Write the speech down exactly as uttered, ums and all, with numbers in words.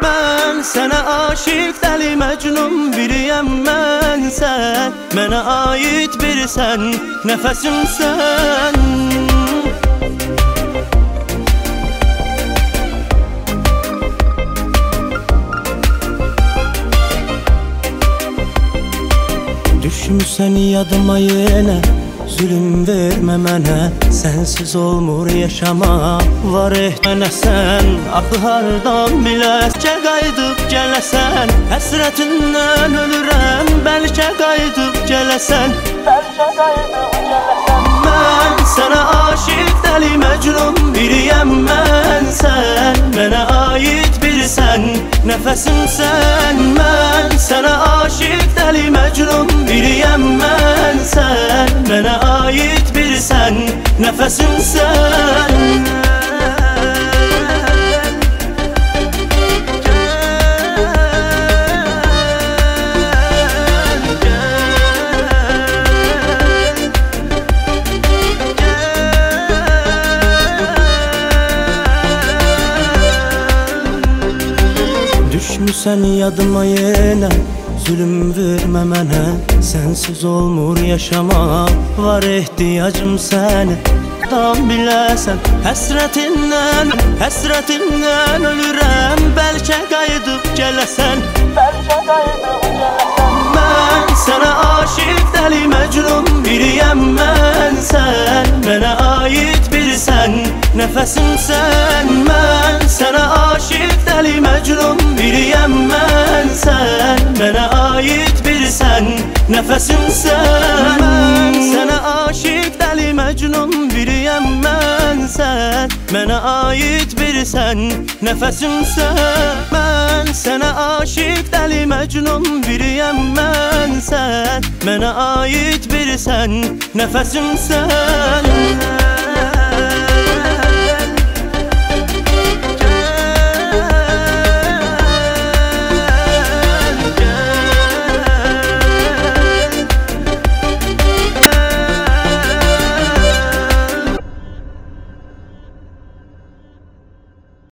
Mən sənə aşiq, dəli məcnun biriyəm mən sən. Mənə ait birisən, nəfəsimsən. Düşmüsən yadıma yenə, zülüm vermə mənə. Sənsiz olmur yaşama, var etmənə sən. Axı hardan biləs, qayıdıb gələsən. Həsrətindən ölürəm, bəlkə qayıdıb gələsən. Bəlkə qayıdıb gələsən. Mən sənə aşiq, dəli məcnun biriyəm mən sən. Mənə ait birisən, nəfəsimsən. Mən sənə aşiq, dəli məcnun biriyəm mən sən. Mənə ait birisən, nəfəsimsən. Düşmüsən yadıma yenə, zülüm vermə mənə. Sənsiz olmur yaşama, var ehtiyacım sənə. Tam biləsən, həsrətindən, həsrətindən ölürəm. Bəlkə qayıdıb gələsən. Bəlkə qayıdıb gələsən. Mən sənə aşiq, dəli məcnun biriyəm mən sən. Mənə ait birisən, nəfəsimsən. Mən sənə aşiq, dəli məcnun biriyəm mən sən. Mənə ait birisən, nəfəsimsən. Mən sənə aşiq, dəli məcnun biriyəm mən sən. Mənə ait birisən, nəfəsimsən. Mən sənə aşiq, dəli məcnun biriyəm mən sən. Mənə ait birisən, nəfəsimsən.